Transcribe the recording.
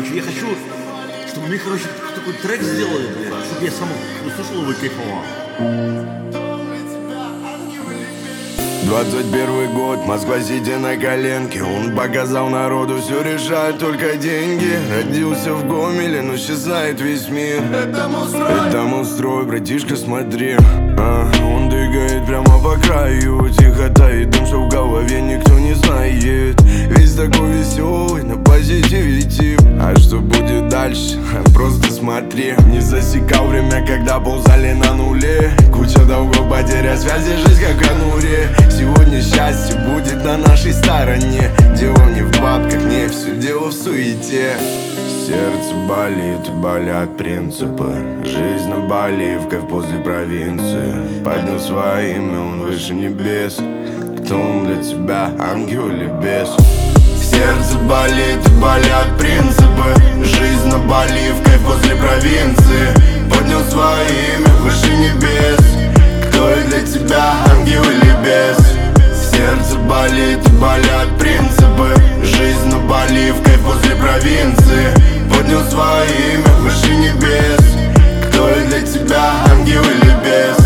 короче, я хочу, чтобы мне, короче, такой трек сделали, блядь, чтобы я сам услышал его и кайфовал. 21 год, Москва, сидя на коленке. Он показал народу, все решает только деньги. Родился в Гомеле, но исчезает весь мир. Это мой строй, братишка, смотри. Он двигает прямо по краю. Тихота и дым, что в голове никто не знает. Весь такой веселый, на позитиве тип. А что будет дальше? Просто смотри. Не засекал время, когда ползали на нуле. Куча долгов, потеря связи, жизнь как в конуре. Сегодня счастье будет на нашей стороне. Дело не в бабках, не все дело в суете. Сердце болит, болят принципы. Жизнь на Боливках после провинции. Поднял свое имя, он выше небес. Кто он для тебя, ангел или бес? Сердце болит, болят принципы. Жизнь на Боливках после провинции. Поднял свое имя, выше небес. Кто я для тебя, ангел или бес? Сердце болит, болят принципы. Жизнь на Боливках после провинции. Поднял свое имя, выше небес. Кто я для тебя, ангел или бес?